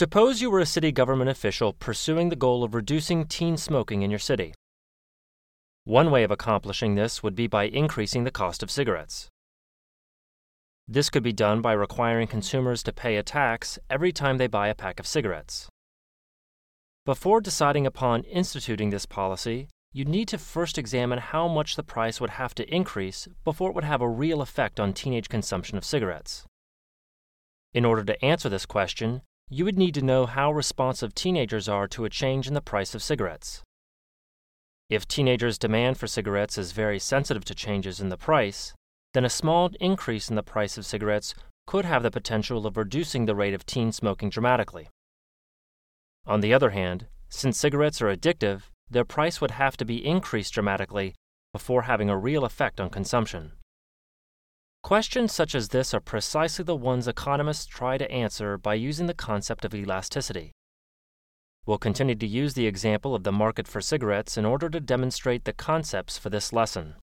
Suppose you were a city government official pursuing the goal of reducing teen smoking in your city. One way of accomplishing this would be by increasing the cost of cigarettes. This could be done by requiring consumers to pay a tax every time they buy a pack of cigarettes. Before deciding upon instituting this policy, you'd need to first examine how much the price would have to increase before it would have a real effect on teenage consumption of cigarettes. In order to answer this question, you would need to know how responsive teenagers are to a change in the price of cigarettes. If teenagers' demand for cigarettes is very sensitive to changes in the price, then a small increase in the price of cigarettes could have the potential of reducing the rate of teen smoking dramatically. On the other hand, since cigarettes are addictive, their price would have to be increased dramatically before having a real effect on consumption. Questions such as this are precisely the ones economists try to answer by using the concept of elasticity. We'll continue to use the example of the market for cigarettes in order to demonstrate the concepts for this lesson.